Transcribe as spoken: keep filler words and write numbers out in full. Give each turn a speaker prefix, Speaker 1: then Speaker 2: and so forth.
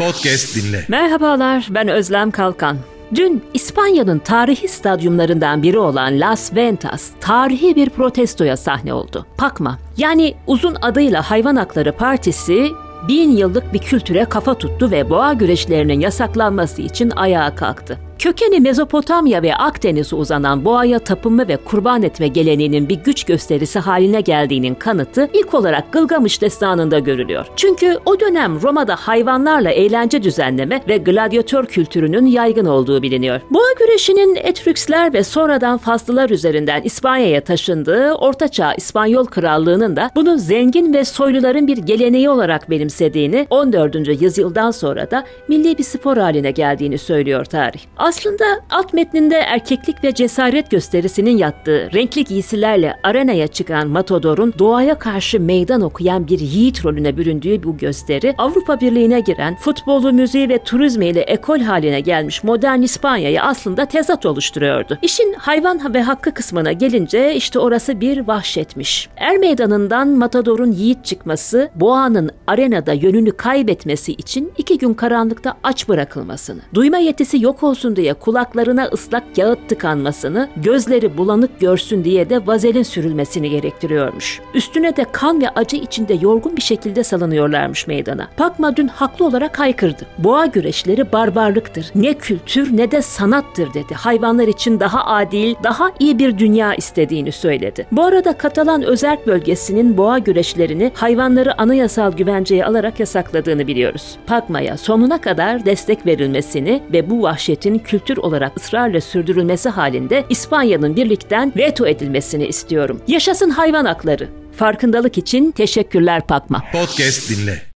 Speaker 1: Podcast dinle.
Speaker 2: Merhabalar, ben Özlem Kalkan. Dün İspanya'nın tarihi stadyumlarından biri olan Las Ventas, tarihi bir protestoya sahne oldu. Pacma, yani uzun adıyla Hayvan Hakları Partisi, bin yıllık bir kültüre kafa tuttu ve boğa güreşlerinin yasaklanması için ayağa kalktı. Kökeni Mezopotamya ve Akdeniz'e uzanan boğaya tapınma ve kurban etme geleneğinin bir güç gösterisi haline geldiğinin kanıtı ilk olarak Gılgamış destanında görülüyor. Çünkü o dönem Roma'da hayvanlarla eğlence düzenleme ve gladyatör kültürünün yaygın olduğu biliniyor. Boğa güreşinin Etrüksler ve sonradan Faslılar üzerinden İspanya'ya taşındığı Ortaçağ İspanyol Krallığı'nın da bunu zengin ve soyluların bir geleneği olarak benimsediğini, on dördüncü yüzyıldan sonra da milli bir spor haline geldiğini söylüyor tarih. Aslında alt metninde erkeklik ve cesaret gösterisinin yattığı, renkli giysilerle arenaya çıkan matadorun doğaya karşı meydan okuyan bir yiğit rolüne büründüğü bu gösteri, Avrupa Birliği'ne giren, futbolu, müziği ve turizmiyle ekol haline gelmiş modern İspanya'yı aslında tezat oluşturuyordu. İşin hayvan ve hakkı kısmına gelince işte orası bir vahşetmiş. Er meydanından matadorun yiğit çıkması, boğanın arenada yönünü kaybetmesi için iki gün karanlıkta aç bırakılmasını, duyma yetisi yok olsun diye kulaklarına ıslak kağıt tıkanmasını, gözleri bulanık görsün diye de vazelin sürülmesini gerektiriyormuş. Üstüne de kan ve acı içinde yorgun bir şekilde salınıyorlarmış meydana. Pacma dün haklı olarak haykırdı. Boğa güreşleri barbarlıktır. Ne kültür ne de sanattır dedi. Hayvanlar için daha adil, daha iyi bir dünya istediğini söyledi. Bu arada Katalan özerk bölgesinin boğa güreşlerini hayvanları anayasal güvenceye alarak yasakladığını biliyoruz. Pacma'ya sonuna kadar destek verilmesini ve bu vahşetin kültür olarak ısrarla sürdürülmesi halinde İspanya'nın birlikten veto edilmesini istiyorum. Yaşasın hayvan hakları. Farkındalık için teşekkürler Pacma.
Speaker 1: Podcast dinle.